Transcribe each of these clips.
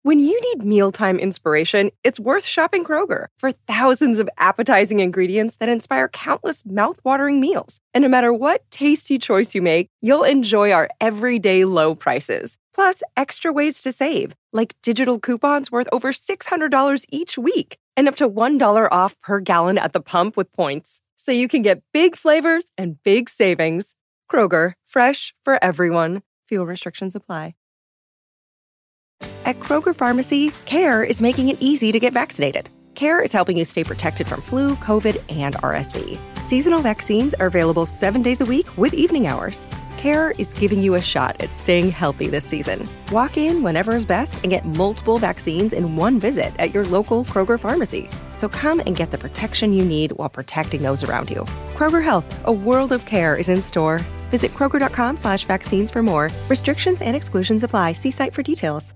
When you need mealtime inspiration, it's worth shopping Kroger for thousands of appetizing ingredients that inspire countless mouth-watering meals. And no matter what tasty choice you make, you'll enjoy our everyday low prices. Plus, extra ways to save, like digital coupons worth over $600 each week and up to $1 off per gallon at the pump with points. So you can get big flavors and big savings. Kroger, fresh for everyone. Fuel restrictions apply. At Kroger Pharmacy, CARE is making it easy to get vaccinated. CARE is helping you stay protected from flu, COVID, and RSV. Seasonal vaccines are available 7 days a week with evening hours. CARE is giving you a shot at staying healthy this season. Walk in whenever is best and get multiple vaccines in one visit at your local Kroger Pharmacy. So come and get the protection you need while protecting those around you. Kroger Health, a world of care is in store. Visit Kroger.com/vaccines for more. Restrictions and exclusions apply. See site for details.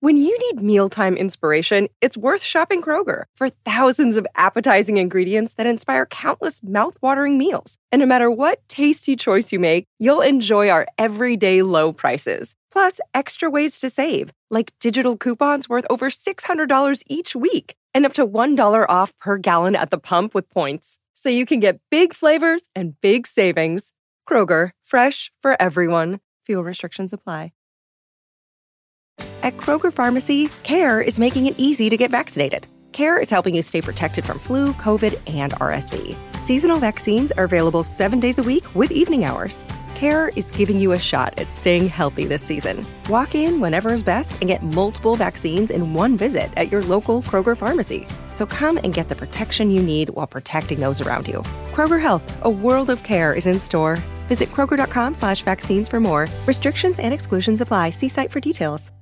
When you need mealtime inspiration, it's worth shopping Kroger for thousands of appetizing ingredients that inspire countless mouth-watering meals. And no matter what tasty choice you make, you'll enjoy our everyday low prices. Plus, extra ways to save, like digital coupons worth over $600 each week and up to $1 off per gallon at the pump with points. So you can get big flavors and big savings. Kroger, fresh for everyone. Fuel restrictions apply. At Kroger Pharmacy, CARE is making it easy to get vaccinated. CARE is helping you stay protected from flu, COVID, and RSV. Seasonal vaccines are available 7 days a week with evening hours. CARE is giving you a shot at staying healthy this season. Walk in whenever is best and get multiple vaccines in one visit at your local Kroger Pharmacy. So come and get the protection you need while protecting those around you. Kroger Health, a world of care is in store. Visit Kroger.com/vaccines for more. Restrictions and exclusions apply. See site for details.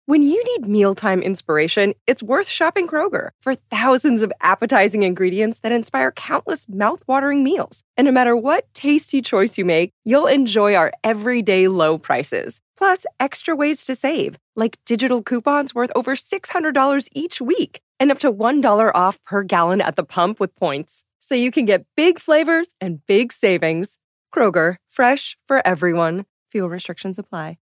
When you need mealtime inspiration, it's worth shopping Kroger for thousands of appetizing ingredients that inspire countless mouth-watering meals. And no matter what tasty choice you make, you'll enjoy our everyday low prices. Plus, extra ways to save, like digital coupons worth over $600 each week and up to $1 off per gallon at the pump with points. So you can get big flavors and big savings. Kroger, fresh for everyone. Fuel restrictions apply.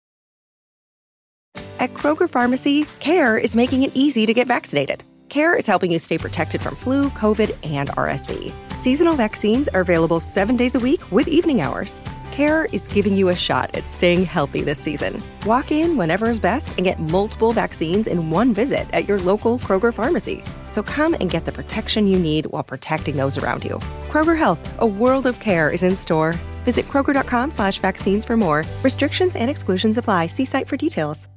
At Kroger Pharmacy, CARE is making it easy to get vaccinated. CARE is helping you stay protected from flu, COVID, and RSV. Seasonal vaccines are available 7 days a week with evening hours. CARE is giving you a shot at staying healthy this season. Walk in whenever is best and get multiple vaccines in one visit at your local Kroger Pharmacy. So come and get the protection you need while protecting those around you. Kroger Health, a world of care is in store. Visit Kroger.com/vaccines for more. Restrictions and exclusions apply. See site for details.